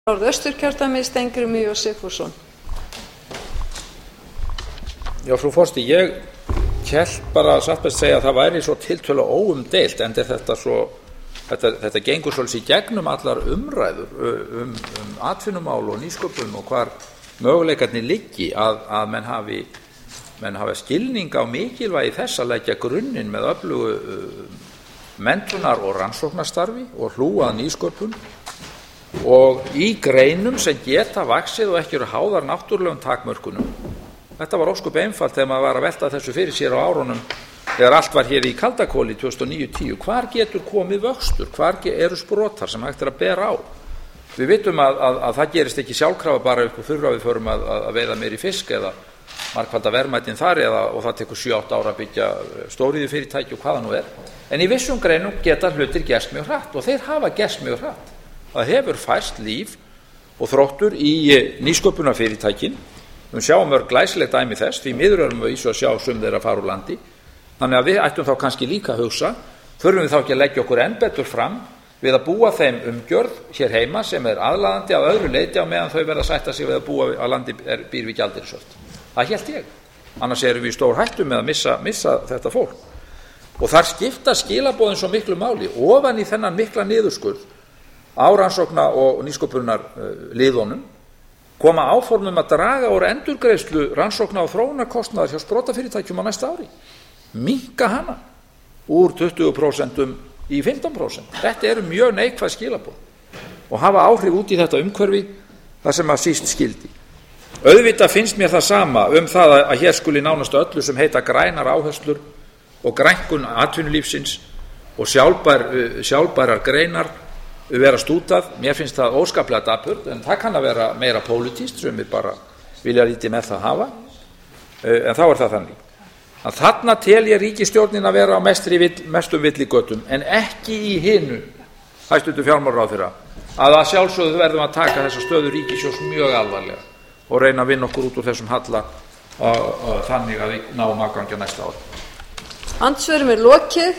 Norðausturkjördæmi Steingrímur J. Sigfússon. Já, frú forseti, ég hélt bara satt best segja að það væri svo tiltölulega óumdeilt, enda þetta gengur svolítið í gegnum allar umræður atvinnumál og nýsköpun og hvar möguleikarnir liggi að menn hafi skilning á mikilvægi þess að leggja grunninn með öflugu menntunar- og rannsóknarstarfi og hlúa að nýsköpun og í greinum sem geta vaxið og ekki eru háðar náttúrulegum takmörkunum. Þetta var ósköp einfalt þegar maður var að velta þessu fyrir sér á árunum þegar allt var hér í kaldakoli 2009-10. Hvar getur komið vöxtur? Hvar eru sprotar sem hægt að bera á? Við vitum að það gerist ekki sjálfkrafa bara upp og þurra við förum að veiða meiri fisk eða margfalda verðmætin þar og það tekur 7-8 ára að byggja stóriðjufyrirtæki og hvaða nú er. En í vissum greinum geta hlutir gerst mjög hratt og þeir hafa gerst mjög hratt. Það hefur færst líf og þróttur í nýsköpunarfyrirtækin. Við sjáum mörg glæsilegt dæmi þess, því miður erum við að sjá sum þeirra fara úr landi. Þannig að við ættum þá kannski líka að hugsa, þurfum við þá ekki að leggja okkur enn betur fram við að búa þeim umgjörð hér heima sem er aðlaðandi að öðru leyti á meðan þau verða að sætta sig við að búa að landi býr við gjaldeyrishöft. Það hélt ég. Annars erum við í stór hættu með að missa þetta fólk. Og þar skipta skilaboðin svo miklu máli ofan í þennan mikla niðurskurð á rannsókna- og nýsköpunarliðunum koma áformum að draga úr endurgreiðslu rannsókna- og þróunarkostnaðar hjá sprotafyrirtækjum á næsta ári. Minnka hana úr 20% í 15%. Þetta eru mjög neikvæð skilaboð og hafa áhrif út í þetta umhverfi þar sem að síst skildi. Auðvitað finnst mér það sama það að hér skuli nánast öllu sem heita grænar áherslur og grænkun atvinnulífsins og sjálfbærar greinar vera stútað. Mér finnst það óskaplega dapurt, en það kann að vera meira pólitískt sem við bara vilja lítið með það hafa, en þá er það þannig að þarna tel ég ríkisstjórnin að vera á mestum villigötum, en ekki í hinu, hæstvirtur fjármálaráðherra, að sjálfsögðu verðum að taka þessa stöðu ríkissjóðs mjög alvarlega og reyna að vinna okkur út úr þessum halla þannig að við náum afgangi á næsta ári. Andsvörum er lokið.